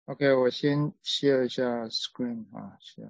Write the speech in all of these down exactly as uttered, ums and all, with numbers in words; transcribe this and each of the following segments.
OK，我先 share 一下 screen 啊，share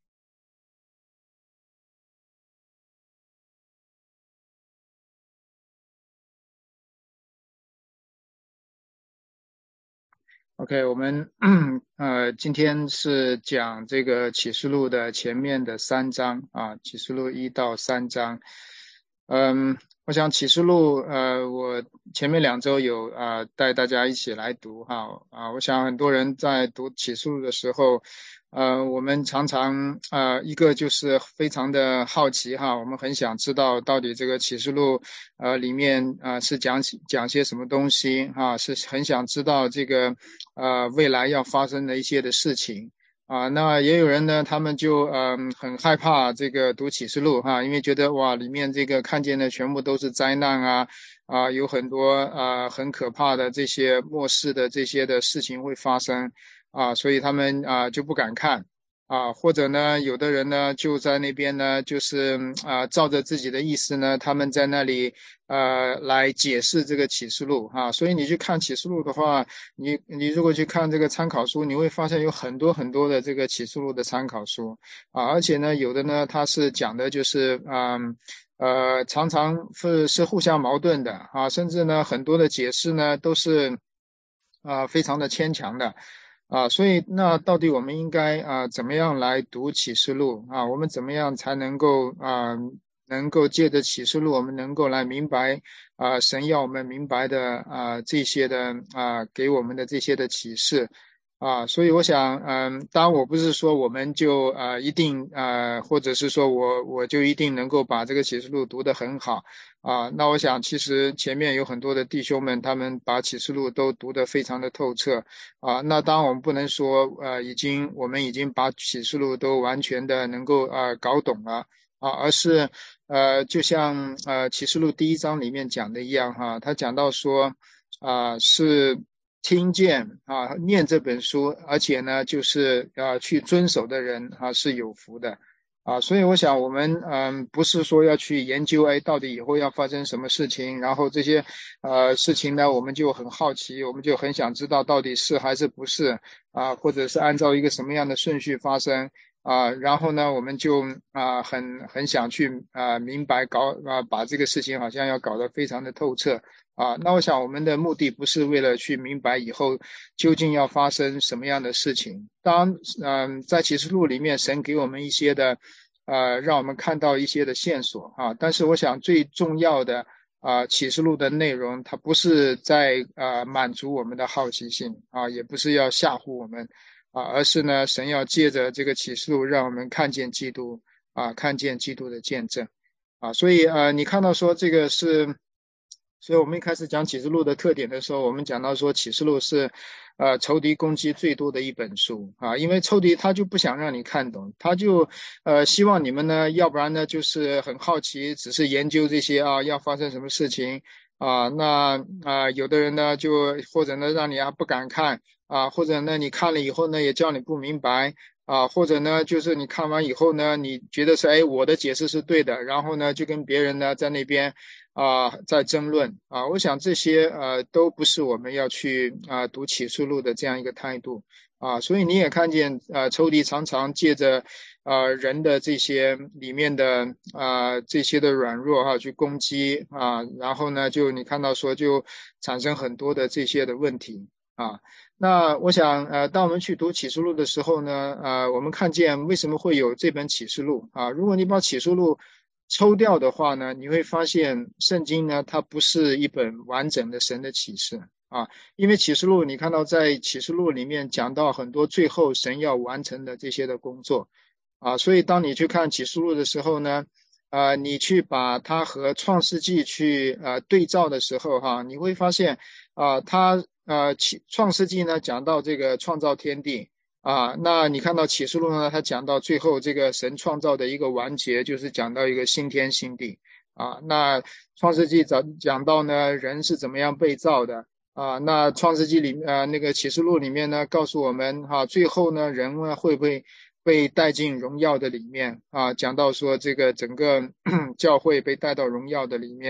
screen。OK，我们呃今天是讲这个启示录的前面的三章啊，启示录一到三章。嗯，我想启示录呃，我前面两周有啊、呃带大家一起来读哈啊，我想很多人在读启示录的时候。呃，我们常常呃，一个就是非常的好奇哈，我们很想知道到底这个启示录呃里面呃是讲讲些什么东西哈，是很想知道这个呃未来要发生的一些的事情啊。那也有人呢，他们就嗯、呃很害怕这个读启示录哈，因为觉得哇里面这个看见的全部都是灾难啊。啊，有很多啊很可怕的这些末世的这些的事情会发生。啊，所以他们啊就不敢看啊，或者呢，有的人呢就在那边呢，就是嗯啊照着自己的意思呢，他们在那里呃来解释这个启示录啊。所以你去看启示录的话，你你如果去看这个参考书，你会发现有很多很多的这个启示录的参考书啊，而且呢，有的呢它是讲的就是嗯。呃，常常是是互相矛盾的啊，甚至呢，很多的解释呢都是啊、非常的牵强的。啊，所以那到底我们应该啊怎么样来读启示录啊？我们怎么样才能够啊能够借着启示录，我们能够来明白啊神要我们明白的啊这些的啊给我们的这些的启示。啊，所以我想，嗯，当然我不是说我们就呃一定呃，或者是说我我就一定能够把这个启示录读得很好。啊。那我想其实前面有很多的弟兄们，他们把启示录都读得非常的透彻。啊。那当然我们不能说呃已经我们已经把启示录都完全的能够呃搞懂了啊，而是呃就像呃启示录第一章里面讲的一样哈，他讲到说啊、是听见啊念这本书，而且呢就是啊去遵守的人啊是有福的。啊，所以我想我们嗯，不是说要去研究，哎，到底以后要发生什么事情，然后这些呃事情呢，我们就很好奇，我们就很想知道到底是还是不是啊，或者是按照一个什么样的顺序发生啊，然后呢，我们就啊很很想去啊明白搞啊把这个事情好像要搞得非常的透彻。啊，那我想我们的目的不是为了去明白以后究竟要发生什么样的事情。当嗯，在启示录里面，神给我们一些的呃，让我们看到一些的线索啊。但是我想最重要的啊，启示录的内容，它不是在呃满足我们的好奇心啊，也不是要吓唬我们啊，而是呢，神要借着这个启示录，让我们看见基督啊，看见基督的见证。啊，所以呃，你看到说这个是，所以我们一开始讲启示录的特点的时候，我们讲到说启示录是，呃，仇敌攻击最多的一本书啊，因为仇敌他就不想让你看懂，他就呃希望你们呢，要不然呢就是很好奇，只是研究这些啊要发生什么事情啊，那啊有的人呢就或者呢让你啊不敢看啊，或者呢你看了以后呢也叫你不明白。啊，或者呢，就是你看完以后呢，你觉得是，哎，我的解释是对的，然后呢，就跟别人呢在那边啊、在争论啊。我想这些呃都不是我们要去啊、读启示录的这样一个态度啊。所以你也看见啊，仇敌常常借着啊人的这些里面的啊这些的软弱哈、去攻击啊，然后呢，就你看到说就产生很多的这些的问题啊。那我想，呃，当我们去读启示录的时候呢，呃，我们看见为什么会有这本启示录啊？如果你把启示录抽掉的话呢，你会发现圣经呢，它不是一本完整的神的启示啊。因为启示录，你看到在启示录里面讲到很多最后神要完成的这些的工作啊，所以当你去看启示录的时候呢，呃，你去把它和创世纪去呃对照的时候哈，你会发现啊，它呃启创世纪呢讲到这个创造天地啊，那你看到启示录呢，它讲到最后这个神创造的一个完结，就是讲到一个新天新地啊。那创世纪讲讲到呢人是怎么样被造的啊，那创世纪里呃那个启示录里面呢告诉我们哈、最后呢人呢会不会被带进荣耀的里面啊？讲到说这个整个教会被带到荣耀的里面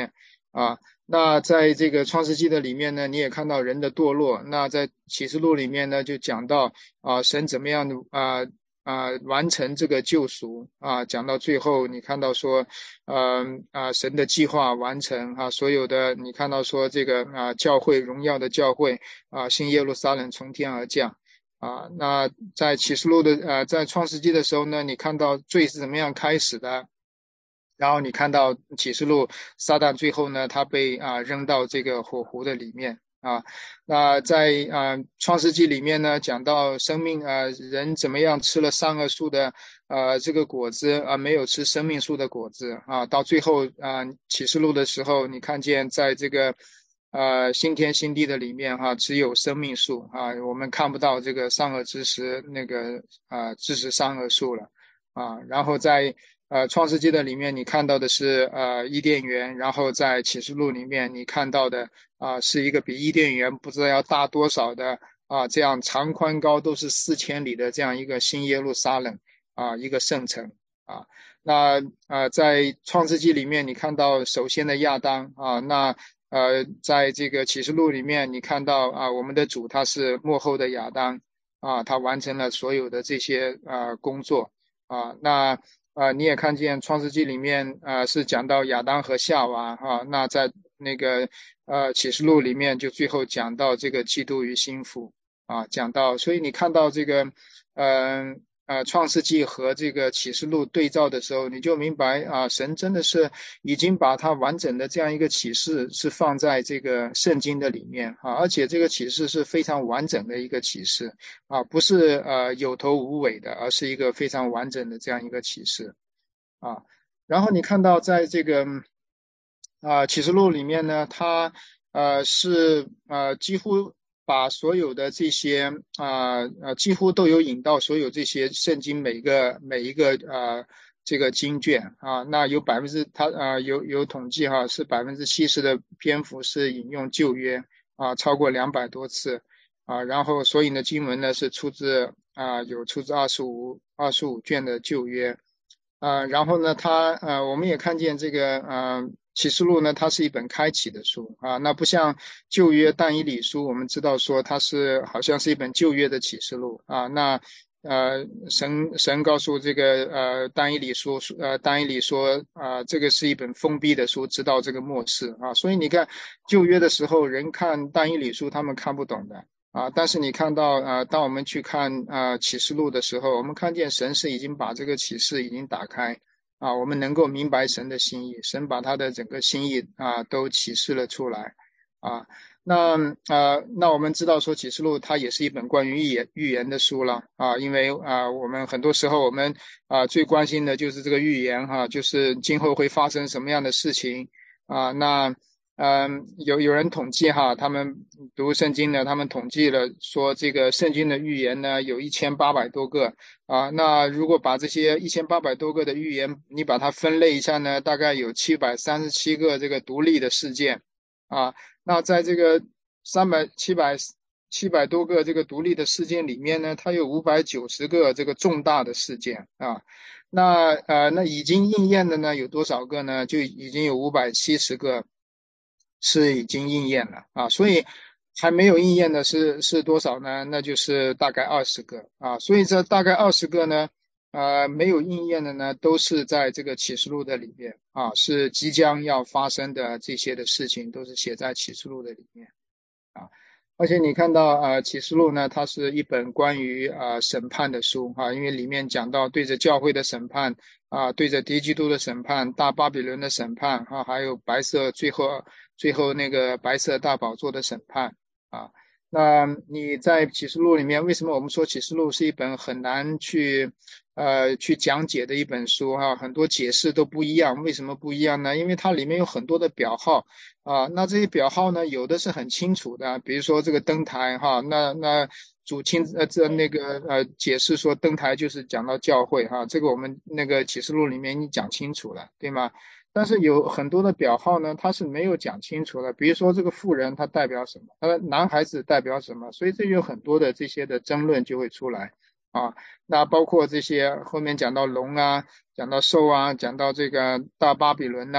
啊。那在这个创世纪的里面呢，你也看到人的堕落。那在启示录里面呢，就讲到啊，神怎么样的啊啊完成这个救赎啊，讲到最后，你看到说，呃啊神的计划完成啊，所有的你看到说这个啊教会荣耀的教会啊，新耶路撒冷从天而降。啊，那在启示录的呃，在创世纪的时候呢，你看到罪是怎么样开始的，然后你看到启示录，撒旦最后呢，他被啊扔到这个火湖的里面啊。那在啊创世纪里面呢，讲到生命啊，人怎么样吃了善恶树的呃这个果子啊，没有吃生命树的果子啊。到最后啊启示录的时候，你看见在这个呃新天新地的里面哈、只有生命树啊，我们看不到这个善恶知识那个啊知识善恶树了。啊，然后在呃创世纪的里面，你看到的是呃伊甸园，然后在启示录里面你看到的啊、是一个比伊甸园不知道要大多少的啊这样长宽高都是四千里的这样一个新耶路撒冷啊一个圣城啊。那呃在创世纪里面你看到首先的亚当啊，那呃在这个启示录里面你看到啊我们的主他是幕后的亚当啊，他完成了所有的这些呃工作。啊，那呃，你也看见《创世纪》里面呃是讲到亚当和夏娃哈、那在那个呃启示录里面就最后讲到这个基督与心腹啊，讲到，所以你看到这个嗯呃呃《创世纪》和这个启示录对照的时候，你就明白啊，神真的是已经把它完整的这样一个启示是放在这个圣经的里面啊，而且这个启示是非常完整的一个启示。啊，不是呃有头无尾的，而是一个非常完整的这样一个启示啊。然后你看到在这个啊启示录里面呢，它呃是呃几乎把所有的这些啊呃几乎都有引到所有这些圣经每个每一个呃这个经卷啊，那有百分之它呃有有统计哈，是百分之七十的篇幅是引用旧约啊，超过两百多次。啊，然后所以呢，经文呢是出自啊，有出自二十五二十五卷的旧约。啊，然后呢，它呃，我们也看见这个呃启示录呢，它是一本开启的书啊，那不像旧约但以理书，我们知道说它是好像是一本旧约的启示录啊，那呃神神告诉这个呃但以理书呃但以理说啊、这个是一本封闭的书，直到这个末世啊，所以你看旧约的时候，人看但以理书，他们看不懂的。啊，但是你看到，呃，当我们去看呃启示录的时候，我们看见神是已经把这个启示已经打开，啊，我们能够明白神的心意，神把他的整个心意啊都启示了出来，啊，那呃那我们知道说启示录它也是一本关于预言预言的书了，啊，因为啊我们很多时候我们啊最关心的就是这个预言哈、就是今后会发生什么样的事情啊，那。嗯，有有人统计哈，他们读圣经的，他们统计了说，这个圣经的预言呢有一千八百多个啊。那如果把这些一千八百多个的预言，你把它分类一下呢，大概有七百三十七个这个独立的事件啊。那在这个三百七百七百多个这个独立的事件里面呢，它有五百九十个这个重大的事件啊。那呃，那已经应验的呢有多少个呢？就已经有五百七十个。是已经应验了啊，所以还没有应验的是是多少呢？那就是大概二十个啊，所以这大概二十个呢，呃，没有应验的呢，都是在这个启示录的里面啊，是即将要发生的这些的事情，都是写在启示录的里面啊。而且你看到呃，启示录呢，它是一本关于呃审判的书啊，因为里面讲到对着教会的审判啊，对着敌基督的审判，大巴比伦的审判啊，还有白色最后最后那个白色大宝座的审判啊。那你在启示录里面，为什么我们说启示录是一本很难去呃去讲解的一本书哈、很多解释都不一样，为什么不一样呢？因为它里面有很多的表号。啊，那这些表号呢，有的是很清楚的，比如说这个灯台哈，那那主亲呃这那个呃解释说灯台就是讲到教会哈，这个我们那个启示录里面已经讲清楚了，对吗？但是有很多的表号呢，它是没有讲清楚的，比如说这个妇人她代表什么，他的男孩子代表什么，所以这有很多的这些的争论就会出来啊。那包括这些后面讲到龙啊，讲到兽啊，讲到这个大巴比伦呐、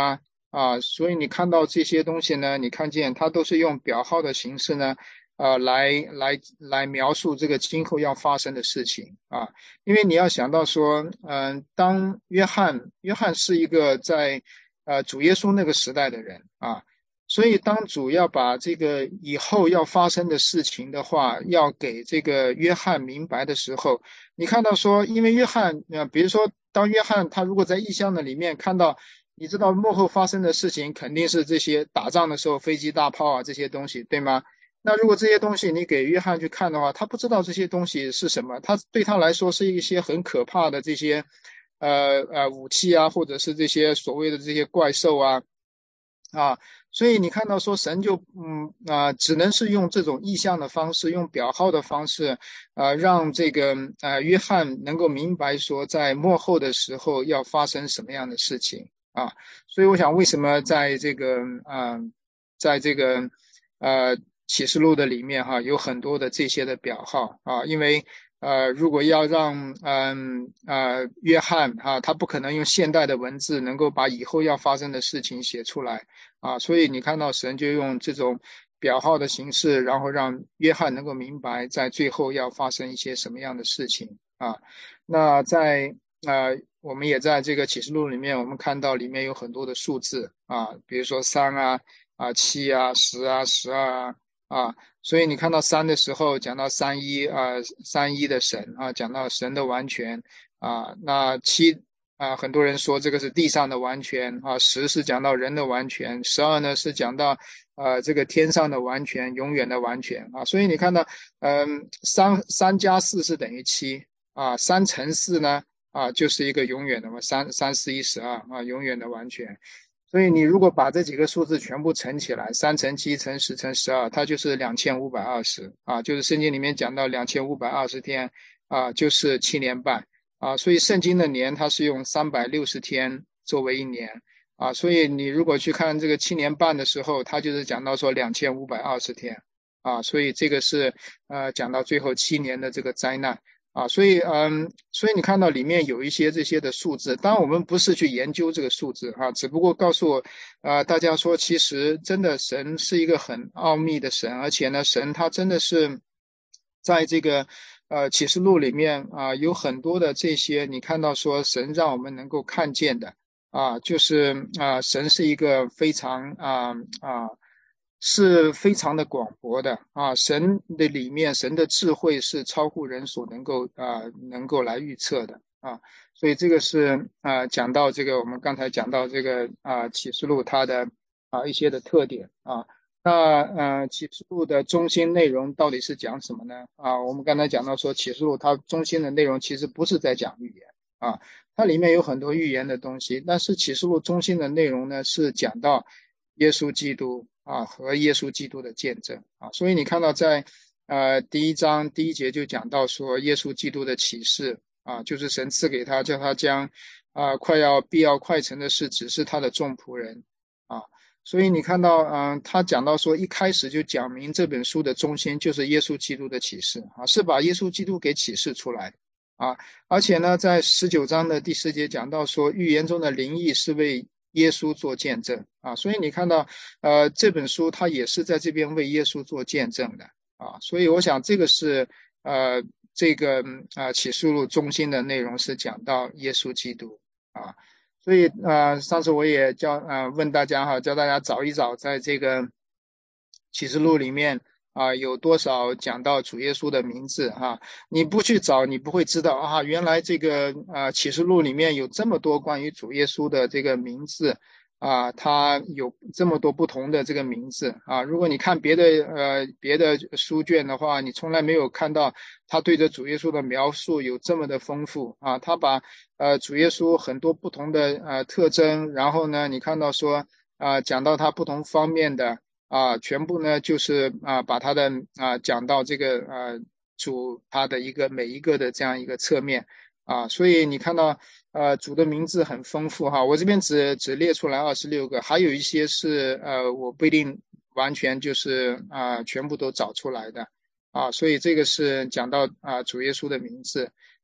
啊，所以你看到这些东西呢，你看见它都是用表号的形式呢，呃，来来来描述这个今后要发生的事情啊。因为你要想到说，嗯、当约翰约翰是一个在呃主耶稣那个时代的人啊，所以当主要把这个以后要发生的事情的话，要给这个约翰明白的时候，你看到说，因为约翰，呃，比如说当约翰他如果在异象的里面看到。你知道幕后发生的事情肯定是这些打仗的时候飞机大炮啊这些东西，对吗？那如果这些东西你给约翰去看的话，他不知道这些东西是什么，他对他来说是一些很可怕的这些呃呃武器啊，或者是这些所谓的这些怪兽啊啊，所以你看到说神就嗯啊、呃只能是用这种意象的方式，用表号的方式，呃，让这个呃约翰能够明白说在末后的时候要发生什么样的事情。啊，所以我想，为什么在这个啊、呃，在这个呃启示录的里面哈，有很多的这些的表号啊，因为呃，如果要让嗯呃约翰啊，他不可能用现代的文字能够把以后要发生的事情写出来啊，所以你看到神就用这种表号的形式，然后让约翰能够明白在最后要发生一些什么样的事情啊。那在呃，我们也在这个启示录里面，我们看到里面有很多的数字啊，比如说三啊、啊七啊、十啊、十二啊啊，所以你看到三的时候，讲到三一啊，三一的神啊，讲到神的完全啊，那七啊，很多人说这个是地上的完全啊，十是讲到人的完全，十二呢是讲到呃这个天上的完全，永远的完全啊，所以你看到嗯，三三加四是等于七啊，三乘四呢？啊，就是一个永远的嘛，三三四一十二啊，永远的完全。所以你如果把这几个数字全部乘起来，三乘七乘十乘十二，它就是两千五百二十啊，就是圣经里面讲到两千五百二十天啊，就是七年半啊。所以圣经的年它是用三百六十天作为一年啊，所以你如果去看这个七年半的时候，它就是讲到说两千五百二十天啊，所以这个是呃讲到最后七年的这个灾难。啊，所以嗯，所以你看到里面有一些这些的数字，当然我们不是去研究这个数字啊，只不过告诉我，呃，大家说其实真的神是一个很奥秘的神，而且呢，神他真的是在这个呃启示录里面啊，有很多的这些你看到说神让我们能够看见的啊，就是啊，神是一个非常啊啊。是非常的广博的啊，神的里面，神的智慧是超乎人所能够啊能够来预测的啊，所以这个是啊讲到这个我们刚才讲到这个啊启示录它的啊一些的特点啊，那呃启示录的中心内容到底是讲什么呢？啊，我们刚才讲到说启示录它中心的内容其实不是在讲预言啊，它里面有很多预言的东西，但是启示录中心的内容呢是讲到耶稣基督啊和耶稣基督的见证啊，所以你看到在呃第一章第一节就讲到说耶稣基督的启示啊，就是神赐给他，叫他将啊快要必要快成的事指示他的众仆人啊，所以你看到嗯、呃、他讲到说一开始就讲明这本书的中心就是耶稣基督的启示啊，是把耶稣基督给启示出来啊，而且呢在十九章的第四节讲到说预言中的灵意是为耶稣做见证啊，所以你看到，呃，这本书它也是在这边为耶稣做见证的啊，所以我想这个是呃这个啊、呃、启示录中心的内容是讲到耶稣基督啊，所以呃上次我也教呃问大家哈，教大家找一找在这个启示录里面啊，有多少讲到主耶稣的名字哈？你不去找，你不会知道啊，原来这个啊启示录里面有这么多关于主耶稣的这个名字啊，他有这么多不同的这个名字啊。如果你看别的呃别的书卷的话，你从来没有看到他对着主耶稣的描述有这么的丰富啊。他把呃主耶稣很多不同的呃特征，然后呢，你看到说啊讲到他不同方面的。啊，全部呢就是啊，把他的啊讲到这个呃主他的一个每一个的这样一个侧面啊，所以你看到呃主的名字很丰富哈，我这边只只列出来二十六个，还有一些是呃我不一定完全就是啊全部都找出来的啊，所以这个是讲到啊主耶稣的名字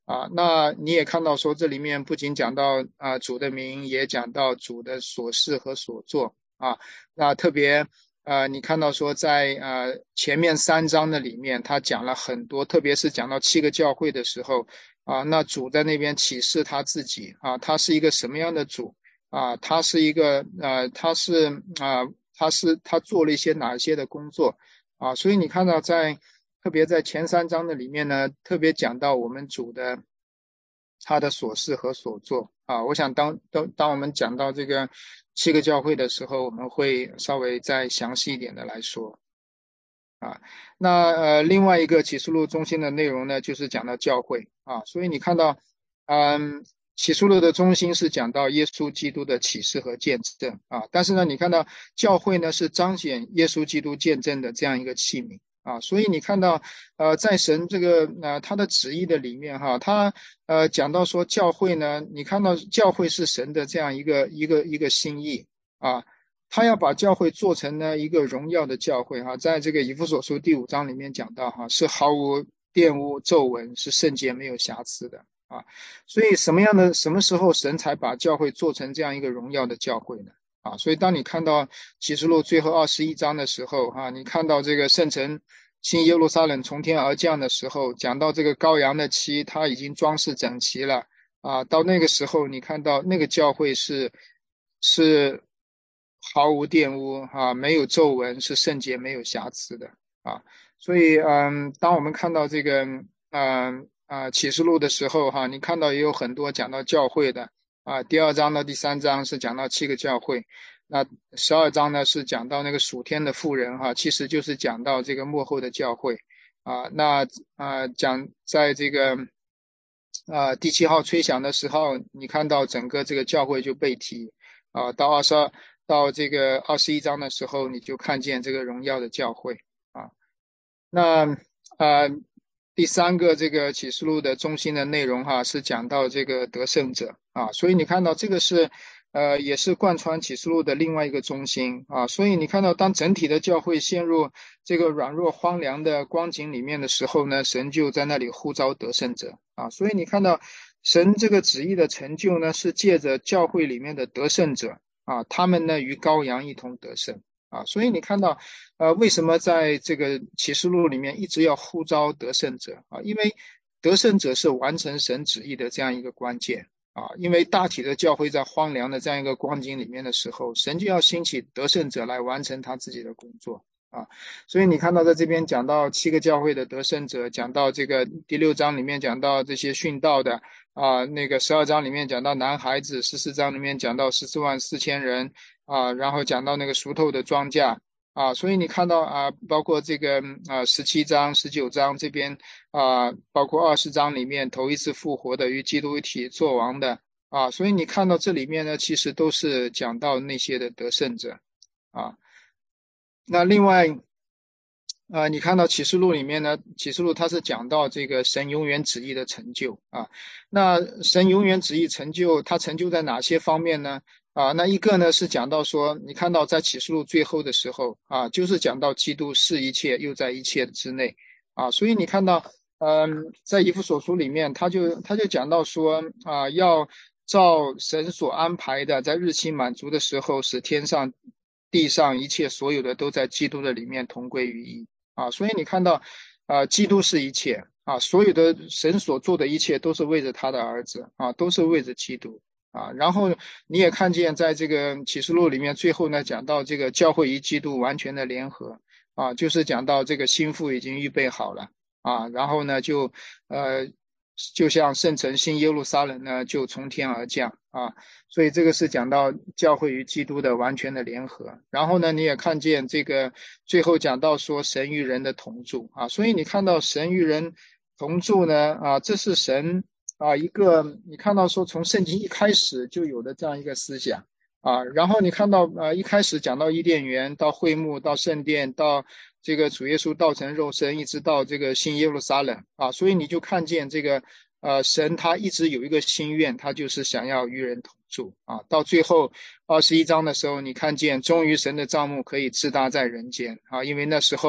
啊。那你也看到说这里面不仅讲到啊主的名，也讲到主的所事和所做啊。那特别呃，你看到说在呃前面三章的里面，他讲了很多，特别是讲到七个教会的时候啊，那主在那边启示他自己啊，他是一个什么样的主啊？他是一个呃，他是啊，他是他做了一些哪些的工作啊？所以你看到在特别在前三章的里面呢，特别讲到我们主的他的所事和所做啊。我想当当当我们讲到这个七个教会的时候，我们会稍微再详细一点的来说啊。那呃，另外一个启示录中心的内容呢，就是讲到教会啊。所以你看到，嗯，启示录的中心是讲到耶稣基督的启示和见证啊。但是呢，你看到教会呢是彰显耶稣基督见证的这样一个器皿。啊，所以你看到，呃，在神这个呃他的旨意的里面哈，他呃讲到说教会呢，你看到教会是神的这样一个一个一个心意啊，他要把教会做成呢一个荣耀的教会哈，在这个以弗所书第五章里面讲到哈，是毫无玷污皱纹，是圣洁没有瑕疵的啊。所以什么样的什么时候神才把教会做成这样一个荣耀的教会呢？啊，所以当你看到启示录最后二十一章的时候，啊，你看到这个圣城新耶路撒冷从天而降的时候，讲到这个羔羊的妻，它已经装饰整齐了，啊，到那个时候，你看到那个教会是是毫无玷污，啊，没有皱纹，是圣洁没有瑕疵的，啊，所以，嗯，当我们看到这个，嗯啊启示录的时候，哈，你看到也有很多讲到教会的。啊，第二章到第三章是讲到七个教会，那十二章呢是讲到那个属天的妇人哈，其实就是讲到这个末后的教会啊。那啊讲在这个啊第七号吹响的时候，你看到整个这个教会就被提啊，到二十二到这个二十一章的时候，你就看见这个荣耀的教会啊。那呃，第三个这个启示录的中心的内容哈，是讲到这个得胜者啊，所以你看到这个是呃，也是贯穿启示录的另外一个中心啊。所以你看到当整体的教会陷入这个软弱荒凉的光景里面的时候呢，神就在那里呼召得胜者啊。所以你看到神这个旨意的成就呢，是借着教会里面的得胜者啊，他们呢与羔羊一同得胜。啊，所以你看到，呃，为什么在这个启示录里面一直要呼召得胜者啊？因为得胜者是完成神旨意的这样一个关键啊。因为大体的教会在荒凉的这样一个光景里面的时候，神就要兴起得胜者来完成他自己的工作啊。所以你看到在这边讲到七个教会的得胜者，讲到这个第六章里面讲到这些殉道的啊，那个十二章里面讲到男孩子，十四章里面讲到十四万四千人。啊，然后讲到那个熟透的庄稼啊，所以你看到啊，包括这个啊十七章、十九章这边啊，包括二十章里面头一次复活的与基督一体作王的啊，所以你看到这里面呢，其实都是讲到那些的得胜者啊。那另外啊，你看到启示录里面呢，启示录它是讲到这个神永远旨意的成就啊。那神永远旨意成就，它成就在哪些方面呢？啊，那一个呢是讲到说，你看到在启示录最后的时候啊，就是讲到基督是一切，又在一切之内啊。所以你看到，嗯，在以弗所书里面，他就他就讲到说啊，要照神所安排的，在日期满足的时候，使天上地上一切所有的都在基督的里面同归于一。啊，所以你看到，啊，基督是一切啊，所有的神所做的一切都是为着他的儿子啊，都是为着基督啊。然后你也看见，在这个启示录里面，最后呢讲到这个教会与基督完全的联合啊，就是讲到这个心腹已经预备好了啊，然后呢就呃。就像圣城新耶路撒冷呢，就从天而降啊，所以这个是讲到教会与基督的完全的联合。然后呢，你也看见这个最后讲到说神与人的同住啊，所以你看到神与人同住呢啊，这是神啊一个你看到说从圣经一开始就有的这样一个思想啊。然后你看到呃一开始讲到伊甸园，到会幕，到圣殿，到这个主耶稣道成肉身，一直到这个新耶路撒冷啊，所以你就看见这个呃神他一直有一个心愿，他就是想要与人同住啊。到最后二十一章的时候，你看见终于神的帐幕可以支搭在人间啊，因为那时候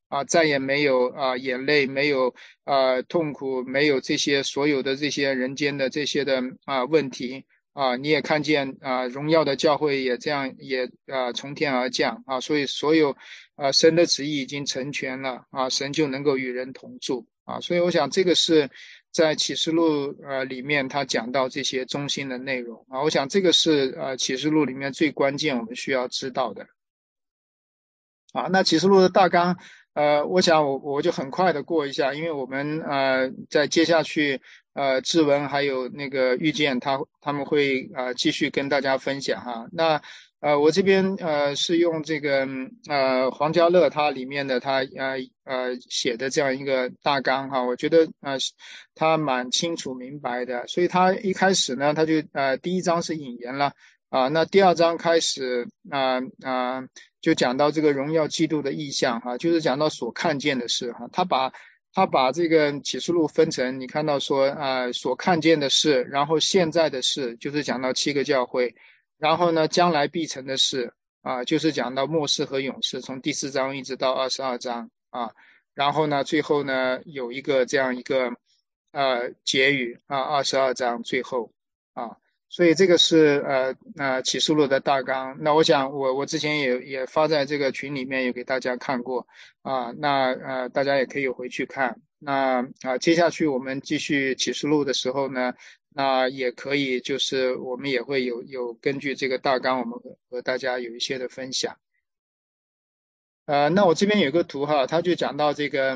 啊，再也没有啊眼泪，没有呃痛苦，没有这些所有的这些人间的这些的啊问题啊，你也看见啊荣耀的教会也这样也啊从天而降啊，所以所有啊神的旨意已经成全了啊，神就能够与人同住啊，所以我想这个是在启示录呃里面他讲到这些中心的内容啊，我想这个是呃启示录里面最关键我们需要知道的。啊，那启示录的大纲，呃，我想我我就很快的过一下，因为我们呃在接下去呃志文还有那个遇见他他们会呃继续跟大家分享哈。那呃我这边呃是用这个呃黄家乐他里面的他呃呃写的这样一个大纲哈，我觉得呃他蛮清楚明白的，所以他一开始呢他就呃第一章是引言了。啊，那第二章开始，啊、啊、就讲到这个荣耀基督的意象哈，就是讲到所看见的事哈。他把他把这个启示录分成，你看到说啊、所看见的事，然后现在的事，就是讲到七个教会，然后呢，将来必成的事啊、就是讲到末世和勇士，从第四章一直到二十二章啊，然后呢，最后呢有一个这样一个呃结语啊，二十二章最后啊。所以这个是呃呃启示录的大纲。那我想我我之前也也发在这个群里面，也给大家看过啊。那呃大家也可以回去看。那啊接下去我们继续启示录的时候呢，那也可以就是我们也会有有根据这个大纲，我们和和大家有一些的分享。呃，那我这边有个图哈，它就讲到这个。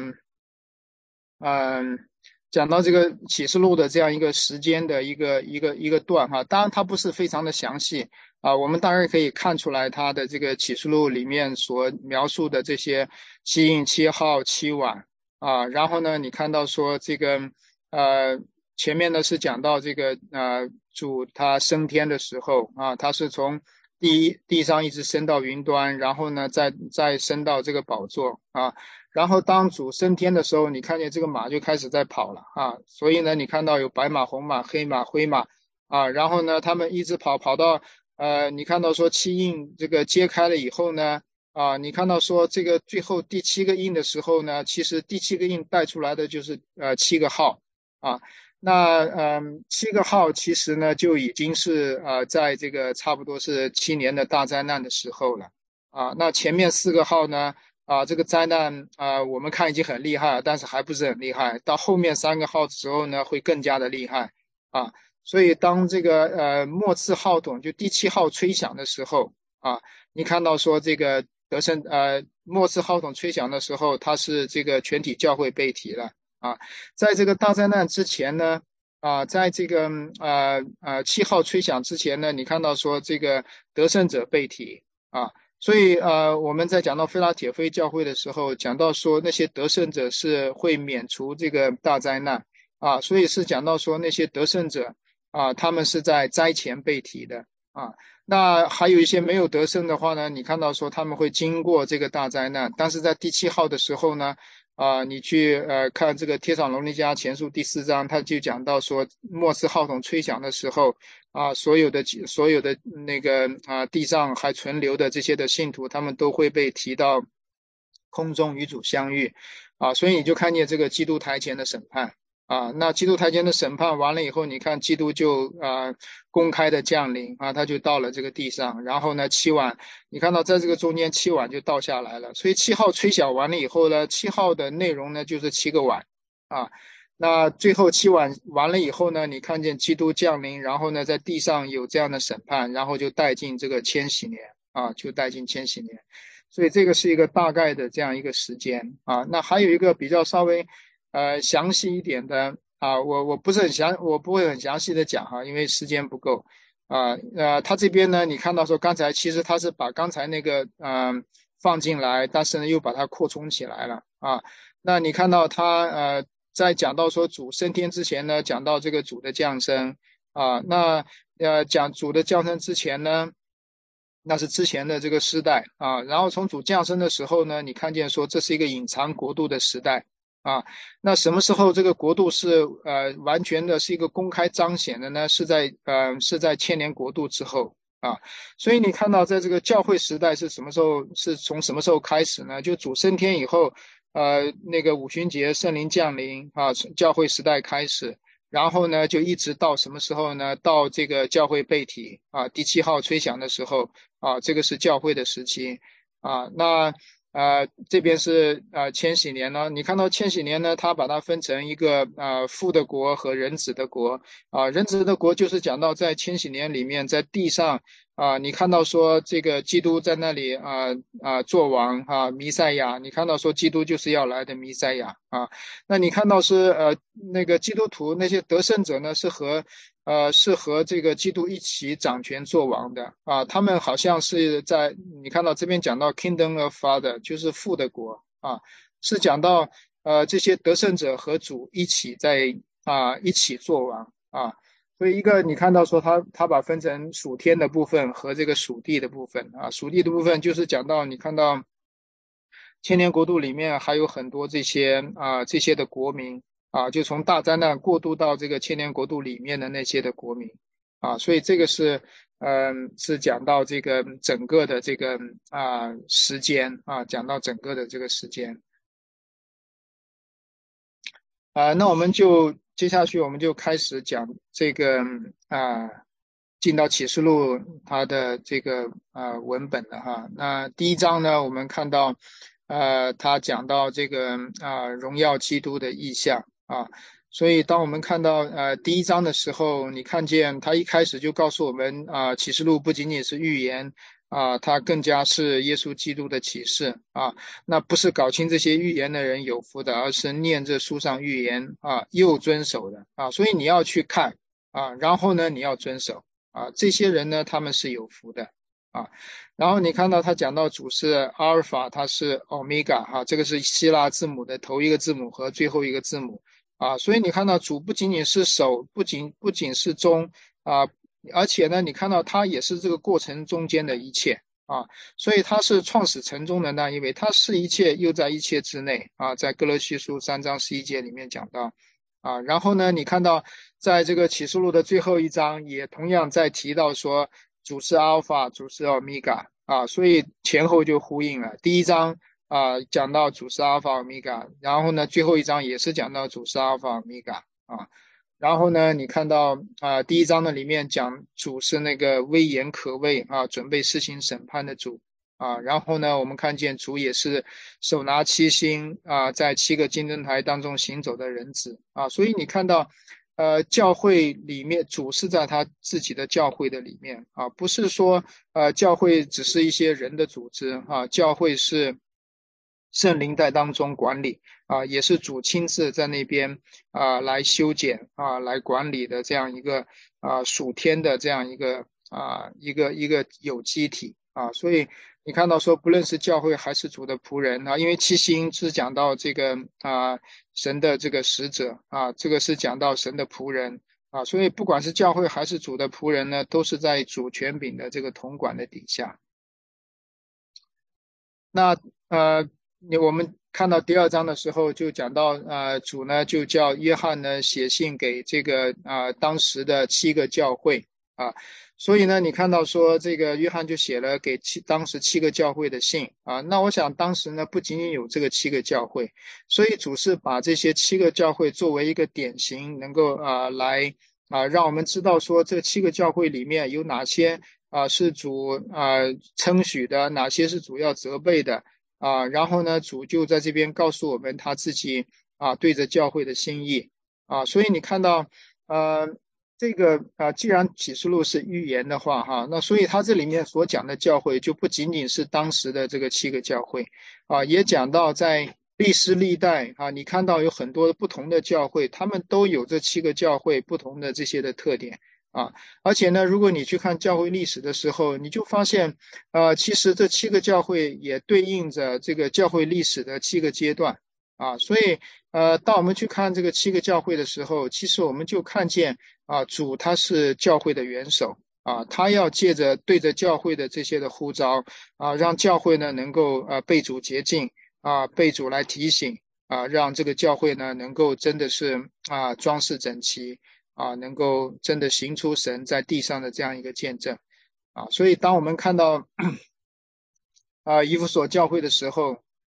嗯，讲到这个启示录的这样一个时间的一个一个一个段哈，当然它不是非常的详细啊，我们大概可以看出来它的这个启示录里面所描述的这些七印、七号、七碗啊，然后呢，你看到说这个呃前面呢是讲到这个呃主他升天的时候啊，他是从地一地上一直升到云端，然后呢再再升到这个宝座啊。然后当主升天的时候，你看见这个马就开始在跑了啊，所以呢，你看到有白马、红马、黑马、灰马啊，然后呢，他们一直跑跑到呃，你看到说七印这个揭开了以后呢，啊，你看到说这个最后第七个印的时候呢，其实第七个印带出来的就是呃七个号啊，那嗯七个号其实呢就已经是呃在这个差不多是七年的大灾难的时候了啊，那前面四个号呢？啊，这个灾难啊，我们看已经很厉害了，但是还不是很厉害。到后面三个号的时候呢，会更加的厉害啊。所以当这个呃末次号筒就第七号吹响的时候啊，你看到说这个得胜呃末次号筒吹响的时候，它是这个全体教会被提了啊。在这个大灾难之前呢，啊，在这个呃呃七号吹响之前呢，你看到说这个得胜者被提啊。所以呃，我们在讲到菲拉铁菲教会的时候，讲到说那些得胜者是会免除这个大灾难啊，所以是讲到说那些得胜者啊，他们是在灾前被提的啊。那还有一些没有得胜的话呢，你看到说他们会经过这个大灾难，但是在第七号的时候呢，啊，你去呃看这个《帖撒罗尼迦前书》第四章，他就讲到说末次号筒吹响的时候。啊，所有的所有的那个啊，地上还存留的这些的信徒，他们都会被提到空中与主相遇，啊，所以你就看见这个基督台前的审判啊。那基督台前的审判完了以后，你看基督就啊公开的降临啊，他就到了这个地上，然后呢，七碗，你看到在这个中间七碗就倒下来了，所以七号吹响完了以后呢，七号的内容呢就是七个碗啊。那最后七晚完了以后呢，你看见基督降临，然后呢，在地上有这样的审判，然后就带进这个千禧年啊，就带进千禧年。所以这个是一个大概的这样一个时间啊。那还有一个比较稍微呃详细一点的啊，我我不是很详，我不会很详细的讲哈，因为时间不够啊。呃，他这边呢，你看到说刚才其实他是把刚才那个嗯、呃、放进来，但是呢又把它扩充起来了啊。那你看到他呃。在讲到说主升天之前呢，讲到这个主的降生啊，那呃讲主的降生之前呢，那是之前的这个时代啊，然后从主降生的时候呢，你看见说这是一个隐藏国度的时代啊，那什么时候这个国度是呃完全的是一个公开彰显的呢？是在呃是在千年国度之后啊，所以你看到在这个教会时代是什么时候？是从什么时候开始呢？就主升天以后。 呃那个五旬节圣灵降临啊，教会时代开始，然后呢就一直到什么时候呢？到这个教会被提啊，第七号吹响的时候啊，这个是教会的时期啊。那呃这边是呃千禧年呢，你看到千禧年呢，它把它分成一个呃父的国和人子的国啊，人子的国就是讲到在千禧年里面在地上。啊，你看到说这个基督在那里啊啊做王啊，弥赛亚，你看到说基督就是要来的弥赛亚啊，那你看到是呃那个基督徒那些得胜者呢是和呃是和这个基督一起掌权做王的啊，他们好像是在你看到这边讲到 Kingdom of Father 就是父的国啊，是讲到呃这些得胜者和主一起在啊一起做王啊。所以一个你看到说他他把分成属天的部分和这个属地的部分啊，属地的部分就是讲到你看到千年国度里面还有很多这些啊这些的国民啊，就从大灾难过渡到这个千年国度里面的那些的国民啊，所以这个是嗯是讲到这个整个的这个啊时间啊，讲到整个的这个时间。啊，那我们就接下去我们就开始讲这个啊，进到启示录它的这个啊文本了哈。那第一章呢，我们看到，呃，他讲到这个啊荣耀基督的意象啊，所以当我们看到呃第一章的时候，你看见他一开始就告诉我们啊，启示录不仅仅是预言。啊，它更加是耶稣基督的启示啊，那不是搞清这些预言的人有福的，而是念这书上预言啊，又遵守的啊。所以你要去看啊，然后呢，你要遵守啊。这些人呢，他们是有福的啊。然后你看到他讲到主是阿尔法，他是欧米伽哈，这个是希腊字母的头一个字母和最后一个字母啊。所以你看到主不仅仅是首，不仅不仅是中啊，而且呢，你看到他也是这个过程中间的一切。啊，所以他是创始成终的那一位，他是一切又在一切之内啊，在哥罗西书三章十一节里面讲到啊，然后呢，你看到在这个启示录的最后一章也同样在提到说主是阿尔法，主是欧米伽啊，所以前后就呼应了。第一章啊讲到主是阿尔法欧米伽，然后呢最后一章也是讲到主是阿尔法欧米伽啊。然后呢，你看到啊、呃第一章的里面讲主是那个威严可畏啊，准备施行审判的主啊。然后呢，我们看见主也是手拿七星啊，在七个金灯台当中行走的人子啊。所以你看到，呃，教会里面主是在他自己的教会的里面啊，不是说呃教会只是一些人的组织啊，教会是圣灵在当中管理。啊，也是主亲自在那边啊来修剪啊来管理的这样一个啊属天的这样一个啊一个一个有机体啊，所以你看到说，不论是教会还是主的仆人啊，因为七星是讲到这个啊神的这个使者啊，这个是讲到神的仆人啊，所以不管是教会还是主的仆人呢，都是在主权柄的这个统管的底下。那呃，你我们看到第二章的时候，就讲到呃，主呢就叫约翰呢写信给这个啊、呃、当时的七个教会啊，所以呢，你看到说这个约翰就写了给七当时七个教会的信啊。那我想当时呢不仅仅有这个七个教会，所以主是把这些七个教会作为一个典型，能够啊、呃、来啊、呃、让我们知道说这七个教会里面有哪些。啊，是主啊称许的，哪些是主要责备的啊？然后呢，主就在这边告诉我们他自己啊对着教会的心意啊。所以你看到，呃，这个啊，既然启示录是预言的话，哈，那所以他这里面所讲的教会就不仅仅是当时的这个七个教会啊，也讲到在历史历代啊，你看到有很多不同的教会，他们都有这七个教会不同的这些的特点。啊，而且呢，如果你去看教会历史的时候，你就发现，呃，其实这七个教会也对应着这个教会历史的七个阶段啊。所以，呃，当我们去看这个七个教会的时候，其实我们就看见啊，主他是教会的元首啊，他要借着对着教会的这些的呼召啊，让教会呢能够呃被主洁净啊，被主来提醒啊，让这个教会呢能够真的是啊装饰整齐。啊，能够真的行出神在地上的这样一个见证啊，所以当我们看到啊以弗所教会的时候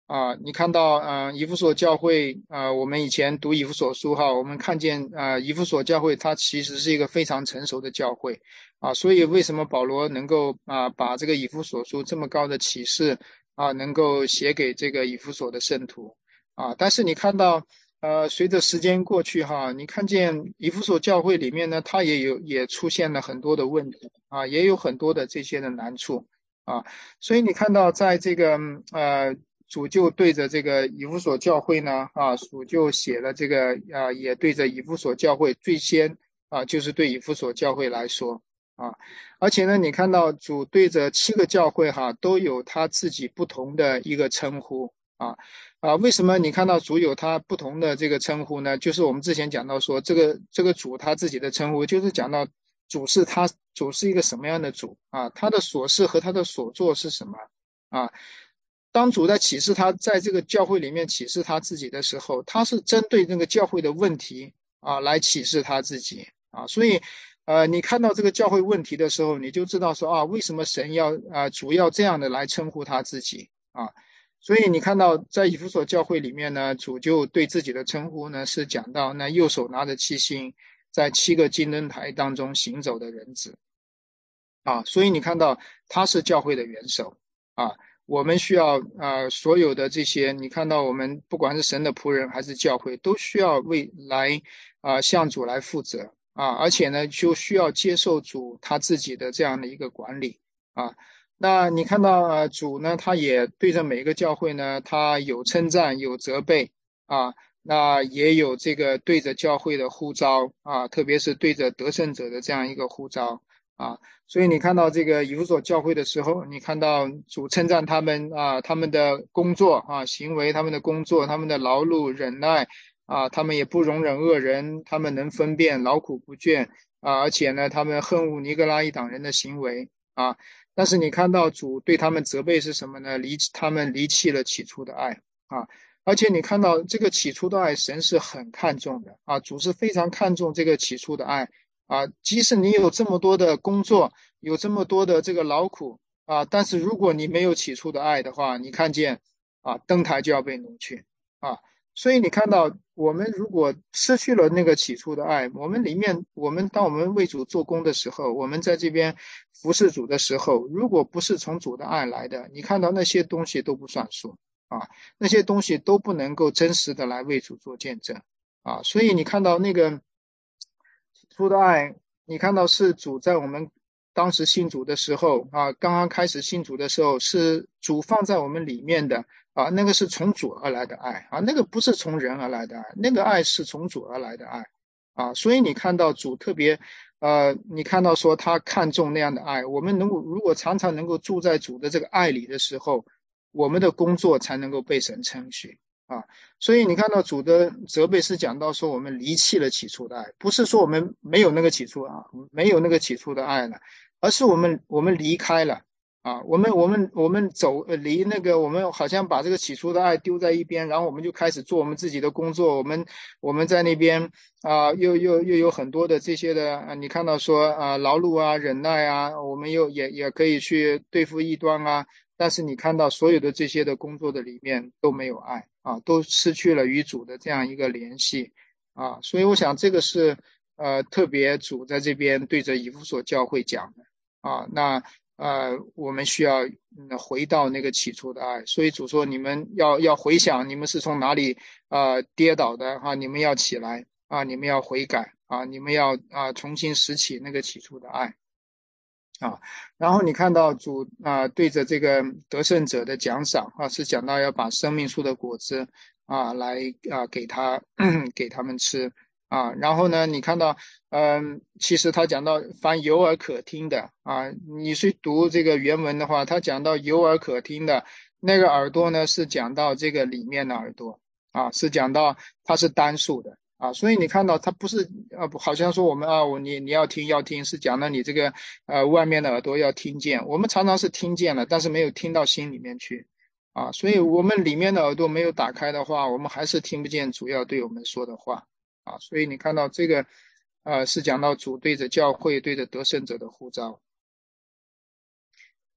啊，你看到，嗯、呃，以弗所教会，呃，我们以前读以弗所书哈，我们看见，呃，以弗所教会它其实是一个非常成熟的教会，啊，所以为什么保罗能够啊把这个以弗所书这么高的启示啊，能够写给这个以弗所的圣徒啊？但是你看到，呃，随着时间过去哈，你看见以弗所教会里面呢，它也有也出现了很多的问题啊，也有很多的这些的难处。啊。所以你看到，在这个呃，主就对着这个以弗所教会呢，啊，主就写了这个啊，也对着以弗所教会最先啊，就是对以弗所教会来说啊，而且呢，你看到主对着七个教会哈，都有他自己不同的一个称呼啊啊，为什么你看到主有他不同的这个称呼呢？就是我们之前讲到说，这个这个主他自己的称呼，就是讲到主是他主是一个什么样的主啊？他的所事和他的所作是什么啊？当主在启示他在这个教会里面启示他自己的时候，他是针对那个教会的问题啊来启示他自己啊。所以，呃，你看到这个教会问题的时候，你就知道说啊，为什么神要啊主要这样的来称呼他自己啊？所以你看到在以弗所教会里面呢，主就对自己的称呼呢是讲到那右手拿着七星，在七个金灯台当中行走的人子。啊，所以你看到他是教会的元首啊，我们需要啊所有的这些，你看到我们不管是神的仆人还是教会，都需要为来啊向主来负责啊，而且呢就需要接受主他自己的这样的一个管理啊。那你看到呃主呢，他也对着每个教会呢，他有称赞有责备啊，那也有这个对着教会的呼召啊，特别是对着得胜者的这样一个呼召啊。所以你看到这个以弗所教会的时候，你看到主称赞他们啊，他们的工作啊，行为，他们的工作，他们的劳碌忍耐啊，他们也不容忍恶人，他们能分辨劳苦不倦啊，而且呢，他们恨恶尼格拉一党人的行为啊。但是你看到主对他们责备是什么呢？离他们离弃了起初的爱啊。而且你看到这个起初的爱，神是很看重的啊，主是非常看重这个起初的爱。啊，即使你有这么多的工作，有这么多的这个劳苦啊，但是如果你没有起初的爱的话，你看见啊，灯台就要被挪去啊。所以你看到，我们如果失去了那个起初的爱，我们里面，我们当我们为主做工的时候，我们在这边服侍主的时候，如果不是从主的爱来的，你看到那些东西都不算数啊，那些东西都不能够真实的来为主做见证啊。所以你看到那个出的爱，你看到是主在我们当时信主的时候啊，刚刚开始信主的时候，是主放在我们里面的啊，那个是从主而来的爱啊，那个不是从人而来的爱，那个爱是从主而来的爱啊，所以你看到主特别，呃，你看到说他看重那样的爱，我们能够如果常常能够住在主的这个爱里的时候，我们的工作才能够被神称许。啊，所以你看到主的责备是讲到说我们离弃了起初的爱，不是说我们没有那个起初啊，没有那个起初的爱了，而是我们我们离开了啊，我们我们我们走呃离那个我们好像把这个起初的爱丢在一边，然后我们就开始做我们自己的工作，我们我们在那边啊，又又又有很多的这些的啊，你看到说啊劳碌啊忍耐啊，我们又也也可以去对付异端啊。但是你看到所有的这些的工作的里面都没有爱啊，都失去了与主的这样一个联系啊，所以我想这个是呃特别主在这边对着以弗所教会讲的啊，那呃我们需要嗯回到那个起初的爱，所以主说你们要要回想你们是从哪里呃跌倒的啊，你们要起来啊，你们要悔改啊，你们要啊重新拾起那个起初的爱。啊，然后你看到主啊对着这个得胜者的奖赏啊，是讲到要把生命树的果子啊来啊给他给他们吃啊，然后呢，你看到嗯，其实他讲到凡有耳可听的啊，你去读这个原文的话，他讲到有耳可听的那个耳朵呢，是讲到这个里面的耳朵啊，是讲到它是单数的。啊，所以你看到它不是呃，好像说我们啊，我你你要听要听，是讲到你这个呃外面的耳朵要听见。我们常常是听见了，但是没有听到心里面去啊。所以我们里面的耳朵没有打开的话，我们还是听不见主要对我们说的话啊。所以你看到这个呃是讲到主对着教会对着得胜者的呼召。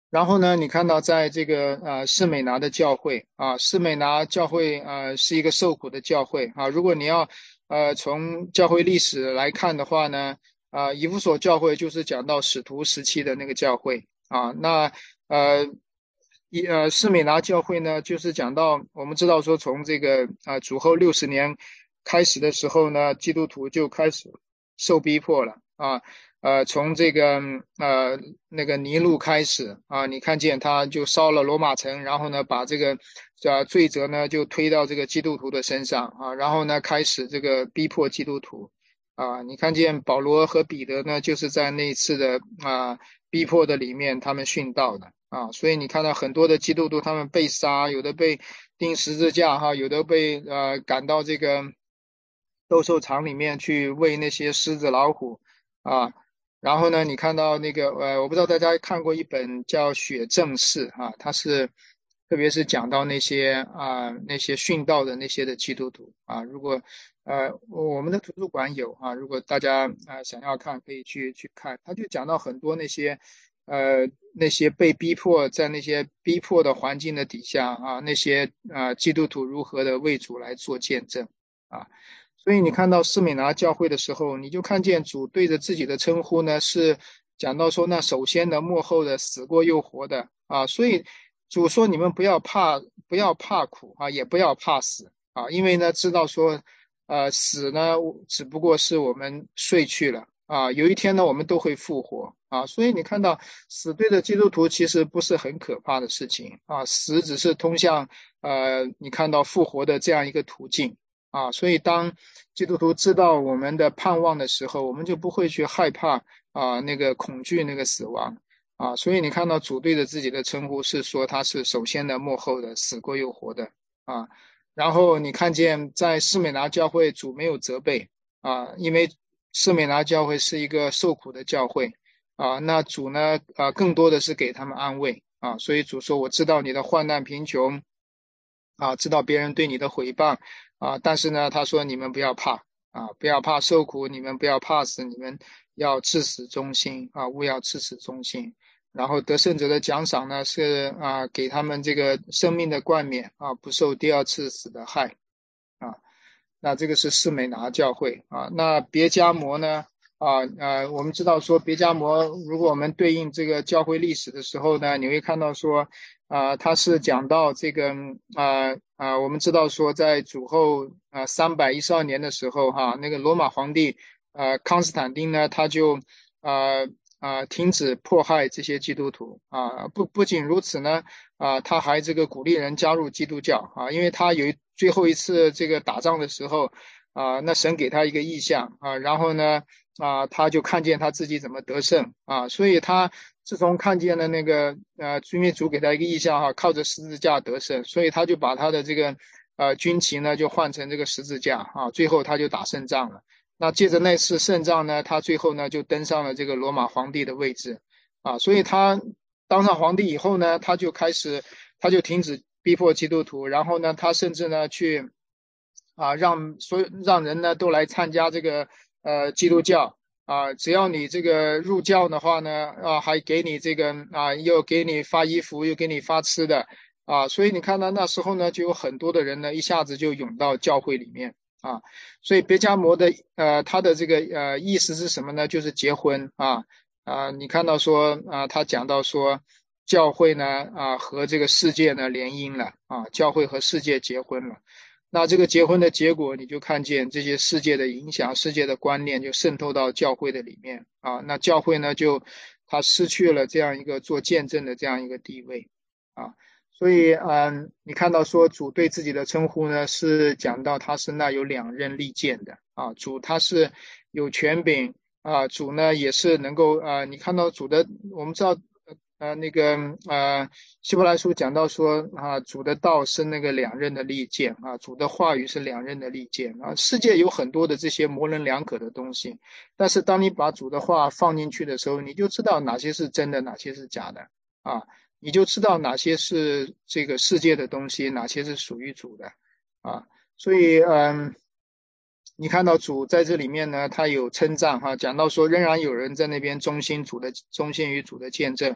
然后呢，你看到在这个呃士美拿的教会啊，士美拿教会呃是一个受苦的教会啊。如果你要呃从教会历史来看的话呢，啊，以弗所教会就是讲到使徒时期的那个教会啊。那呃一呃士美拿教会呢，就是讲到我们知道说从这个啊主后六十年开始的时候呢，基督徒就开始受逼迫了啊。呃，从这个呃那个尼禄开始啊，你看见他就烧了罗马城，然后呢，把这个呃罪责呢就推到这个基督徒的身上啊，然后呢开始这个逼迫基督徒啊。你看见保罗和彼得呢，就是在那一次的啊逼迫的里面，他们殉道的啊，所以你看到很多的基督徒他们被杀，有的被钉十字架哈，有的被呃赶到这个斗兽场里面去喂那些狮子老虎啊。然后呢，你看到那个呃，我不知道大家看过一本叫《血正式》啊，它是特别是讲到那些啊、那些殉道的那些的基督徒啊。如果呃我们的图书馆有啊，如果大家啊、想要看，可以去去看。他就讲到很多那些呃那些被逼迫在那些逼迫的环境的底下啊，那些啊、基督徒如何的为主来做见证啊。所以你看到士美拿教会的时候，你就看见主对着自己的称呼呢，是讲到说，那首先的、幕后的、死过又活的啊。所以主说你们不要怕，不要怕苦啊，也不要怕死啊，因为呢知道说，呃，死呢只不过是我们睡去了啊，有一天呢我们都会复活啊。所以你看到死对着基督徒其实不是很可怕的事情啊，死只是通向呃你看到复活的这样一个途径。啊，所以当基督徒知道我们的盼望的时候，我们就不会去害怕啊，那个恐惧那个死亡啊。所以你看到主对着自己的称呼是说他是首先的、幕后的、死过又活的啊。然后你看见在士美拿教会，主没有责备啊，因为士美拿教会是一个受苦的教会啊。那主呢啊，更多的是给他们安慰啊。所以主说：“我知道你的患难贫穷。”啊，知道别人对你的毁谤啊，但是呢，他说你们不要怕啊，不要怕受苦，你们不要怕死，你们要至死忠心啊，务要至死忠心。然后得胜者的奖赏呢是啊，给他们这个生命的冠冕啊，不受第二次死的害啊。那这个是士美拿教会啊。那别迦摩呢？啊呃，我们知道说别迦摩，如果我们对应这个教会历史的时候呢，你会看到说，啊、他是讲到这个啊啊、呃，我们知道说在主后啊三百一十二年的时候哈、那个罗马皇帝呃康斯坦丁呢，他就呃啊、停止迫害这些基督徒啊。不不仅如此呢。啊，他还这个鼓励人加入基督教啊，因为他有一最后一次这个打仗的时候啊，那神给他一个意象啊，然后呢啊，他就看见他自己怎么得胜啊，所以他自从看见了那个呃，因为主给他一个意象哈、靠着十字架得胜，所以他就把他的这个呃军旗呢就换成这个十字架啊，最后他就打胜仗了。那借着那次胜仗呢，他最后呢就登上了这个罗马皇帝的位置啊，所以他当上皇帝以后呢，他就开始，他就停止逼迫基督徒，然后呢，他甚至呢去啊让所有让人呢都来参加这个呃基督教啊，只要你这个入教的话呢，啊还给你这个啊又给你发衣服，又给你发吃的啊，所以你看到那时候呢，就有很多的人呢一下子就涌到教会里面啊。所以别迦摩的呃他的这个呃意思是什么呢？就是结婚啊。啊，你看到说啊，他讲到说，教会呢啊和这个世界呢联姻了啊，教会和世界结婚了。那这个结婚的结果，你就看见这些世界的影响、世界的观念就渗透到教会的里面啊。那教会呢，就它失去了这样一个做见证的这样一个地位啊。所以，嗯，你看到说主对自己的称呼呢，是讲到他是那有两刃利剑的啊，主他是有权柄。啊，主呢也是能够啊、呃你看到主的，我们知道呃那个呃希伯来书讲到说啊，主的道是那个两刃的利剑啊，主的话语是两刃的利剑啊。世界有很多的这些模棱两可的东西，但是当你把主的话放进去的时候，你就知道哪些是真的，哪些是假的啊，你就知道哪些是这个世界的东西，哪些是属于主的啊。所以嗯。你看到主在这里面呢，他有称赞哈，讲到说仍然有人在那边忠心主的忠心于主的见证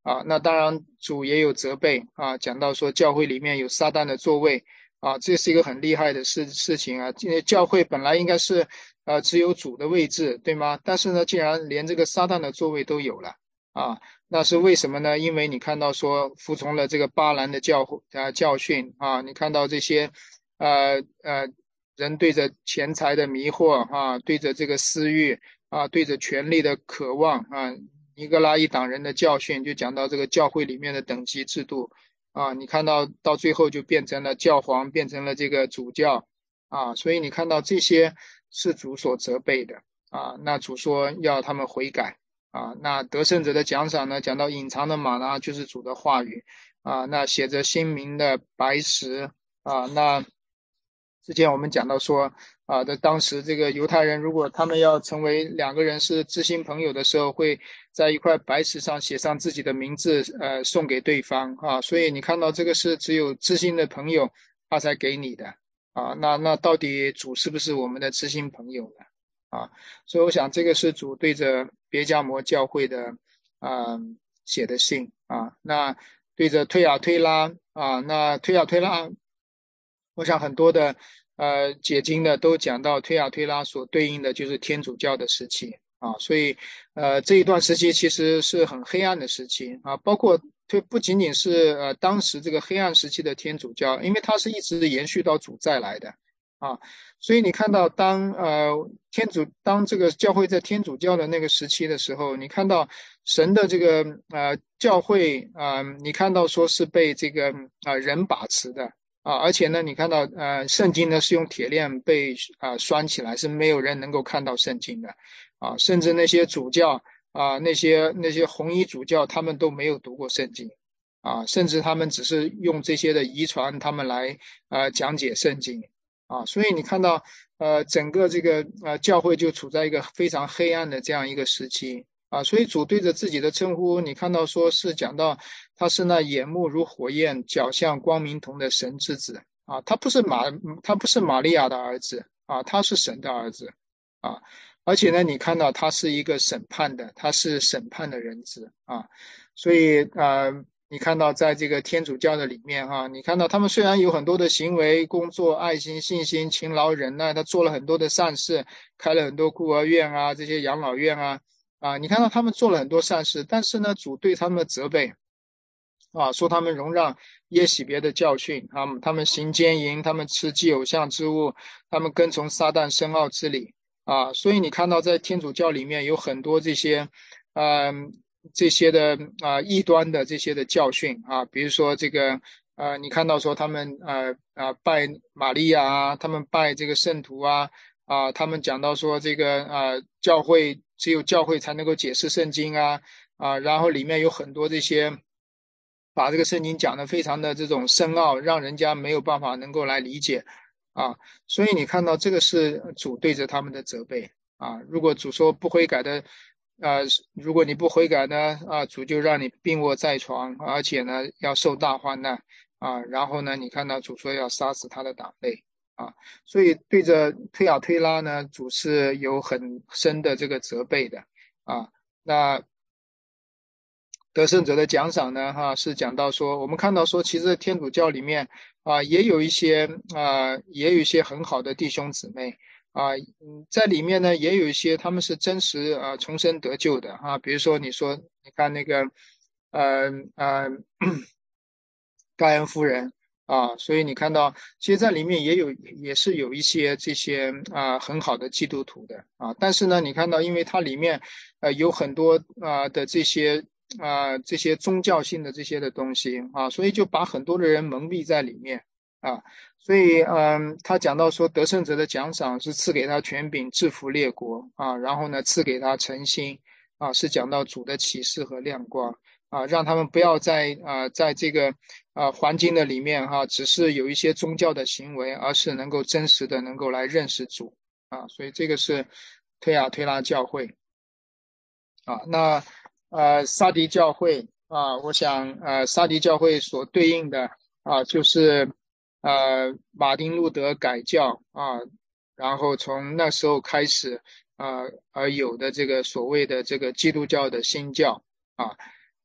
啊。那当然主也有责备啊，讲到说教会里面有撒旦的座位啊，这是一个很厉害的事事情啊。因为教会本来应该是呃只有主的位置，对吗？但是呢，竟然连这个撒旦的座位都有了啊。那是为什么呢？因为你看到说服从了这个巴兰的教呃教训啊，你看到这些呃呃人对着钱财的迷惑啊，对着这个私欲啊，对着权力的渴望啊，尼格拉一党人的教训就讲到这个教会里面的等级制度啊，你看到到最后就变成了教皇，变成了这个主教啊，所以你看到这些是主所责备的啊，那主说要他们悔改。啊，那得胜者的奖赏呢？讲到隐藏的马呢，就是主的话语啊。那写着新名的白石啊，那之前我们讲到说啊，在当时这个犹太人，如果他们要成为两个人是知心朋友的时候，会在一块白石上写上自己的名字，呃，送给对方啊。所以你看到这个是只有知心的朋友他才给你的啊。那那到底主是不是我们的知心朋友呢？啊，所以我想这个是主对着别加摩教会的啊、呃写的信啊。那对着推雅推拉啊，那推雅推拉，我想很多的呃解经的都讲到推雅推拉所对应的就是天主教的时期啊。所以呃这一段时期其实是很黑暗的时期啊，包括推不仅仅是呃当时这个黑暗时期的天主教，因为它是一直延续到主再来的。啊，所以你看到当呃天主当这个教会在天主教的那个时期的时候，你看到神的这个呃教会啊、呃，你看到说是被这个啊、呃、人把持的啊，而且呢，你看到呃圣经呢是用铁链被啊、呃拴起来，是没有人能够看到圣经的啊，甚至那些主教啊、那些那些红衣主教他们都没有读过圣经。啊，甚至他们只是用这些的遗传，他们来呃讲解圣经。啊，所以你看到，呃，整个这个呃教会就处在一个非常黑暗的这样一个时期啊，所以主对着自己的称呼，你看到说是讲到他是那眼目如火焰、脚像光明铜的神之子啊，他不是玛，他不是玛利亚的儿子啊，他是神的儿子啊，而且呢，你看到他是一个审判的，他是审判的人子啊，所以呃。你看到在这个天主教的里面哈，你看到他们虽然有很多的行为、工作、爱心、信心、勤劳、忍耐，他做了很多的善事，开了很多孤儿院啊，这些养老院啊，啊，你看到他们做了很多善事，但是呢，主对他们的责备啊，说他们容让耶洗别的教训啊，他们行奸淫，他们吃祭偶像之物，他们跟从撒旦深奥之理啊，所以你看到在天主教里面有很多这些，嗯、这些的啊、呃异端的这些的教训啊，比如说这个呃，你看到说他们呃呃拜玛利亚啊，他们拜这个圣徒啊啊，他们讲到说这个呃教会只有教会才能够解释圣经啊啊，然后里面有很多这些把这个圣经讲得非常的这种深奥，让人家没有办法能够来理解啊，所以你看到这个是主对着他们的责备啊，如果主说不悔改的。呃，如果你不悔改呢，啊，主就让你病卧在床，而且呢要受大患难啊。然后呢，你看到主说要杀死他的党类啊，所以对着推雅推拉呢，主是有很深的这个责备的啊。那得胜者的奖赏呢，哈、是讲到说，我们看到说，其实天主教里面啊、也有一些啊、也有一些很好的弟兄姊妹。啊，嗯，在里面呢，也有一些他们是真实啊重生得救的啊，比如说你说，你看那个，呃呃，盖恩夫人啊，所以你看到，其实在里面也有也是有一些这些啊很好的基督徒的啊，但是呢，你看到，因为它里面呃有很多啊的这些啊这些宗教性的这些的东西啊，所以就把很多的人蒙蔽在里面啊。所以，嗯，他讲到说，得胜者的奖赏是赐给他权柄，制服列国啊，然后呢，赐给他诚心啊，是讲到主的启示和亮光啊，让他们不要在啊，在这个啊环境的里面哈、只是有一些宗教的行为，而是能够真实的能够来认识主啊，所以这个是推雅推拉教会啊，那呃萨迪教会啊，我想呃萨迪教会所对应的啊就是呃马丁路德改教啊，然后从那时候开始啊而有的这个所谓的这个基督教的新教啊。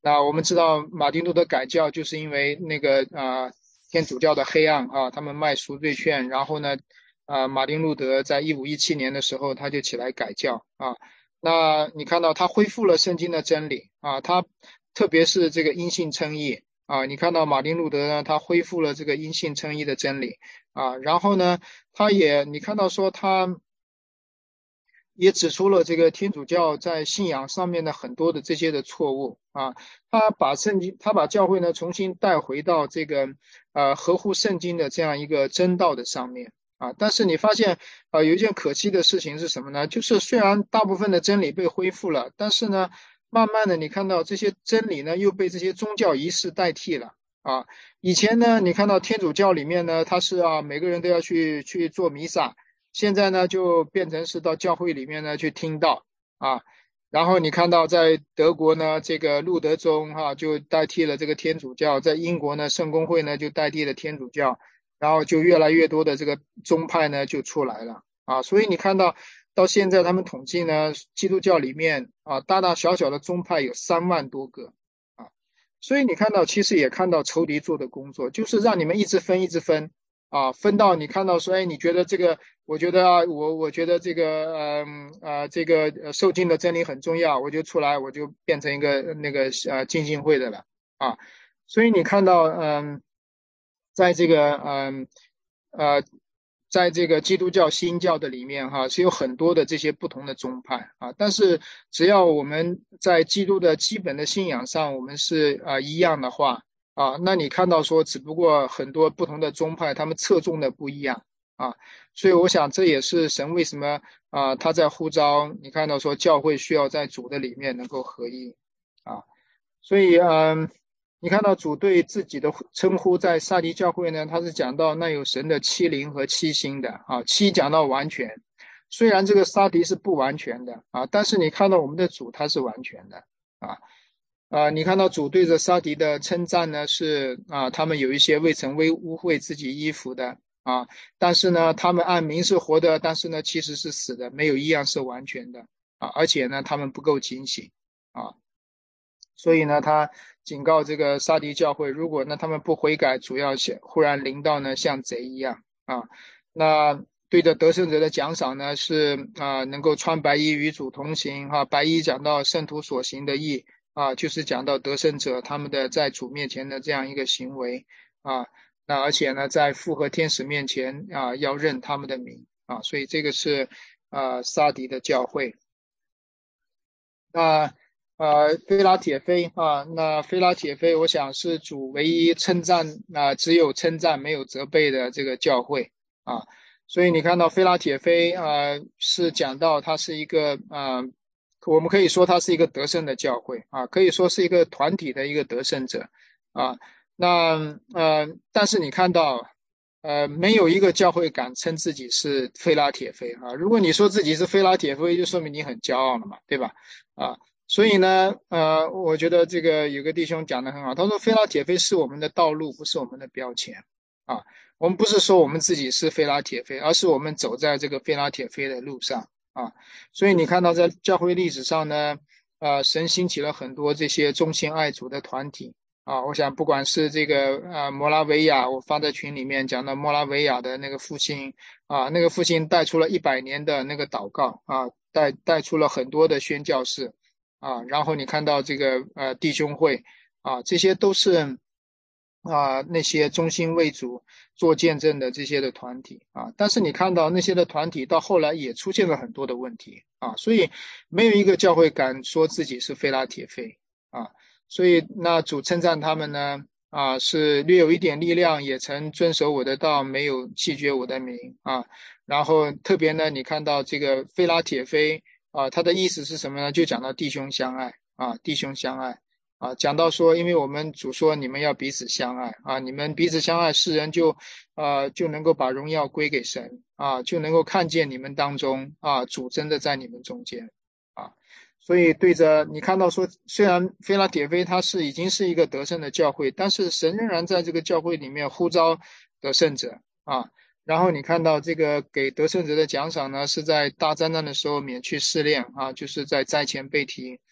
那我们知道马丁路德改教就是因为那个啊、呃天主教的黑暗啊，他们卖赎罪券，然后呢，啊、马丁路德在一五一七年的时候他就起来改教啊。那你看到他恢复了圣经的真理啊，他特别是这个因信称义啊，你看到马丁路德呢，他恢复了这个因信称义的真理啊，然后呢，他也你看到说他。也指出了这个天主教在信仰上面的很多的这些的错误啊，他把圣经，他把教会呢重新带回到这个呃合乎圣经的这样一个真道的上面啊，但是你发现啊、呃、有一件可惜的事情是什么呢？就是虽然大部分的真理被恢复了，但是呢，慢慢的你看到这些真理呢又被这些宗教仪式代替了。啊，以前呢，你看到天主教里面呢，他是啊，每个人都要去去做弥撒，现在呢，就变成是到教会里面呢去听到啊，然后你看到在德国呢，这个路德宗哈、就代替了这个天主教，在英国呢，圣公会呢就代替了天主教，然后就越来越多的这个宗派呢就出来了啊，所以你看到到现在他们统计呢，基督教里面啊大大小小的宗派有三万多个啊，所以你看到其实也看到仇敌做的工作，就是让你们一直分一直分。啊，分到你看到说，哎，你觉得这个，我觉得啊，我我觉得这个，嗯呃，这个呃受尽的真理很重要，我就出来，我就变成一个那个呃浸信会的了啊。所以你看到，嗯，在这个，嗯呃，在这个基督教新教的里面哈，是有很多的这些不同的宗派啊。但是只要我们在基督的基本的信仰上，我们是啊、呃一样的话。啊，那你看到说，只不过很多不同的宗派，他们侧重的不一样啊，所以我想这也是神为什么啊，他在呼召你看到说教会需要在主的里面能够合一啊，所以嗯，你看到主对自己的称呼在撒迪教会呢，他是讲到那有神的七灵和七星的啊，七讲到完全，虽然这个撒迪是不完全的啊，但是你看到我们的主他是完全的啊。啊、呃你看到主对着沙迪的称赞呢，是啊、他们有一些未曾微污秽自己衣服的啊，但是呢，他们按名是活的，但是呢，其实是死的，没有一样是完全的啊，而且呢，他们不够警醒啊，所以呢，他警告这个沙迪教会，如果呢他们不悔改，主要像忽然临到呢像贼一样啊，那。对着得胜者的奖赏呢，是啊、能够穿白衣与主同行哈、白衣讲到圣徒所行的义，啊，就是讲到得胜者他们的在主面前的这样一个行为啊，那而且呢，在复活天使面前啊，要认他们的名啊，所以这个是啊撒迪的教会。那呃，菲拉铁菲啊，那菲拉铁菲，我想是主唯一称赞啊，只有称赞没有责备的这个教会啊，所以你看到菲拉铁菲啊，是讲到它是一个啊，我们可以说它是一个得胜的教会啊，可以说是一个团体的一个得胜者啊。那呃，但是你看到呃，没有一个教会敢称自己是菲拉铁菲啊。如果你说自己是菲拉铁菲，就说明你很骄傲了嘛，对吧？啊，所以呢，呃，我觉得这个有个弟兄讲的很好，他说菲拉铁菲是我们的道路，不是我们的标签啊。我们不是说我们自己是菲拉铁菲，而是我们走在这个菲拉铁菲的路上啊。所以你看到在教会历史上呢，呃，神兴起了很多这些忠心爱主的团体。啊，我想不管是这个呃摩拉维亚，我发在群里面讲的摩拉维亚的那个复兴啊，那个复兴带出了一百年的那个祷告啊，带带出了很多的宣教士啊，然后你看到这个呃弟兄会啊，这些都是啊那些忠心为主做见证的这些的团体啊，但是你看到那些的团体到后来也出现了很多的问题啊，所以没有一个教会敢说自己是非拉铁非啊。所以那主称赞他们呢，啊，是略有一点力量，也曾遵守我的道，没有弃绝我的名啊。然后特别呢，你看到这个非拉铁非啊，他的意思是什么呢？就讲到弟兄相爱啊，弟兄相爱啊，讲到说，因为我们主说你们要彼此相爱啊，你们彼此相爱，世人就啊就能够把荣耀归给神啊，就能够看见你们当中啊主真的在你们中间啊。所以对着你看到说，虽然菲拉铁菲他是已经是一个得胜的教会，但是神仍然在这个教会里面呼召得胜者啊。然后你看到这个给得胜者的奖赏呢，是在大灾难的时候免去试炼啊，就是在灾前被提。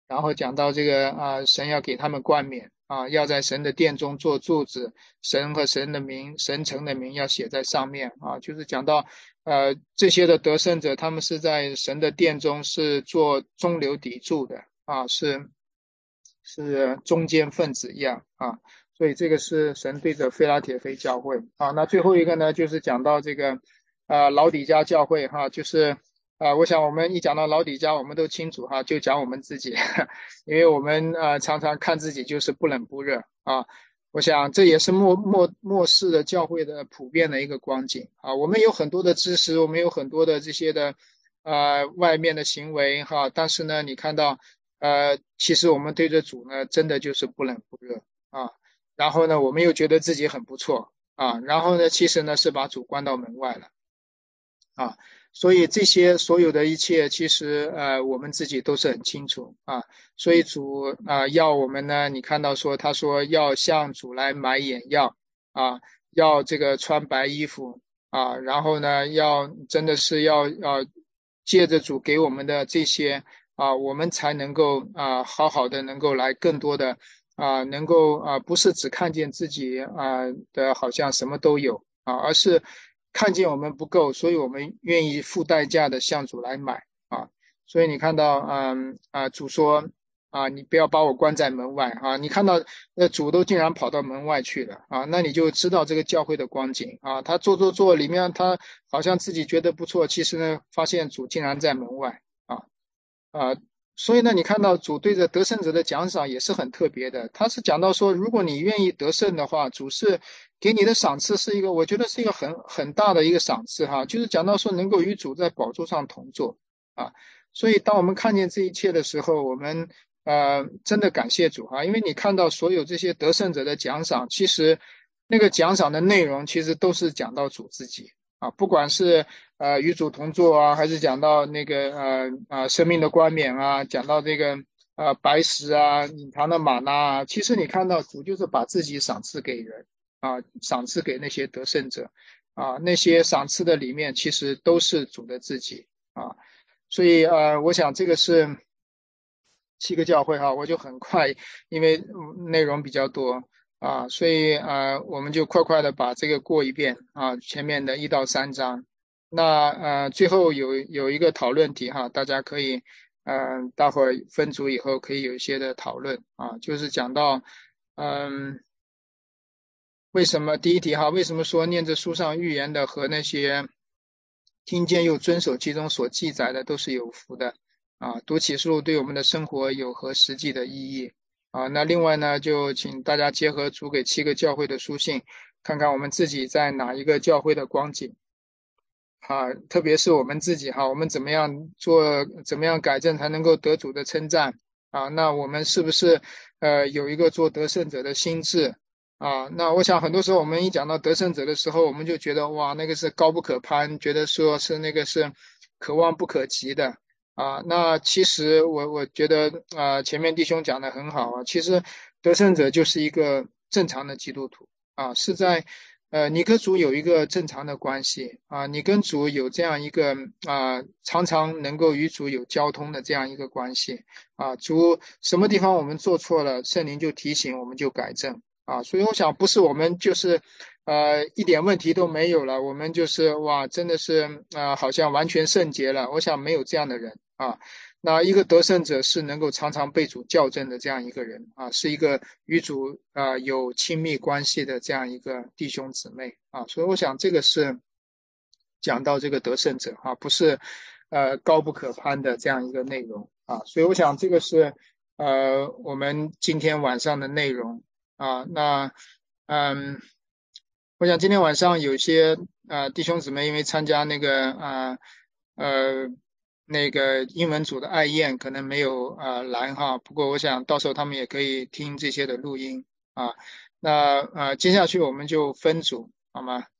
然后讲到这个啊，神要给他们冠冕啊，要在神的殿中做柱子，神和神的名、神城的名要写在上面啊，就是讲到呃这些的得胜者，他们是在神的殿中是做中流砥柱的啊，是是中间分子一样啊，所以这个是神对着非拉铁非教会啊。那最后一个呢，就是讲到这个呃老底嘉教会哈、就是啊、我想我们一讲到老底嘉，我们都清楚哈、就讲我们自己，因为我们呃常常看自己就是不冷不热啊。我想这也是末末末世的教会的普遍的一个光景啊。我们有很多的知识，我们有很多的这些的呃外面的行为哈，但是呢，你看到呃，其实我们对着主呢，真的就是不冷不热啊。然后呢，我们又觉得自己很不错啊。然后呢，其实呢是把主关到门外了啊。所以这些所有的一切，其实呃我们自己都是很清楚啊。所以主啊、要我们呢，你看到说他说要向主来买眼药啊，要这个穿白衣服啊，然后呢要真的是要要借着主给我们的这些。啊，我们才能够啊，好好的能够来更多的啊，能够啊，不是只看见自己啊的好像什么都有啊，而是看见我们不够，所以我们愿意付代价的向主来买啊。所以你看到，嗯啊，主说啊，你不要把我关在门外啊。你看到那主都竟然跑到门外去了啊，那你就知道这个教会的光景啊。他做做做里面，他好像自己觉得不错，其实呢，发现主竟然在门外。啊。啊，所以呢，你看到主对着得胜者的奖赏也是很特别的。他是讲到说，如果你愿意得胜的话，主是给你的赏赐是一个，我觉得是一个很很大的一个赏赐哈，就是讲到说能够与主在宝座上同坐啊。所以当我们看见这一切的时候，我们呃真的感谢主哈，因为你看到所有这些得胜者的奖赏，其实那个奖赏的内容其实都是讲到主自己。啊，不管是呃与主同坐啊，还是讲到那个呃啊生命的冠冕啊，讲到这个呃白石啊、隐藏的玛纳啊，其实你看到主就是把自己赏赐给人啊，赏赐给那些得胜者啊，那些赏赐的里面其实都是主的自己啊，所以呃，我想这个是七个教会哈，我就很快，因为嗯内容比较多。啊，所以呃，我们就快快的把这个过一遍啊，前面的一到三章。那呃，最后有有一个讨论题哈，大家可以嗯、呃，待会儿分组以后可以有一些的讨论啊，就是讲到嗯，为什么第一题哈，为什么说念着书上预言的和那些听见又遵守其中所记载的都是有福的啊？读启示录对我们的生活有何实际的意义？啊，那另外呢，就请大家结合主给七个教会的书信，看看我们自己在哪一个教会的光景啊，特别是我们自己哈，我们怎么样做，怎么样改正才能够得主的称赞啊？那我们是不是呃有一个做得胜者的心智啊？那我想很多时候我们一讲到得胜者的时候，我们就觉得哇，那个是高不可攀，觉得说是那个是可望不可及的。啊，那其实我我觉得啊，前面弟兄讲的很好啊，其实得胜者就是一个正常的基督徒啊，是在呃你跟主有一个正常的关系啊，你跟主有这样一个啊常常能够与主有交通的这样一个关系啊，主什么地方我们做错了，圣灵就提醒，我们就改正啊，所以我想不是我们就是呃一点问题都没有了，我们就是哇真的是啊、呃、好像完全圣洁了，我想没有这样的人。啊，那一个得胜者是能够常常被主校正的这样一个人啊，是一个与主啊有亲密关系的这样一个弟兄姊妹啊，所以我想这个是讲到这个得胜者啊，不是呃高不可攀的这样一个内容啊，所以我想这个是呃我们今天晚上的内容啊，那嗯，我想今天晚上有些呃弟兄姊妹因为参加那个啊呃。呃那个英文组的爱燕可能没有呃来哈，不过我想到时候他们也可以听这些的录音啊。那呃接下去我们就分组好吗？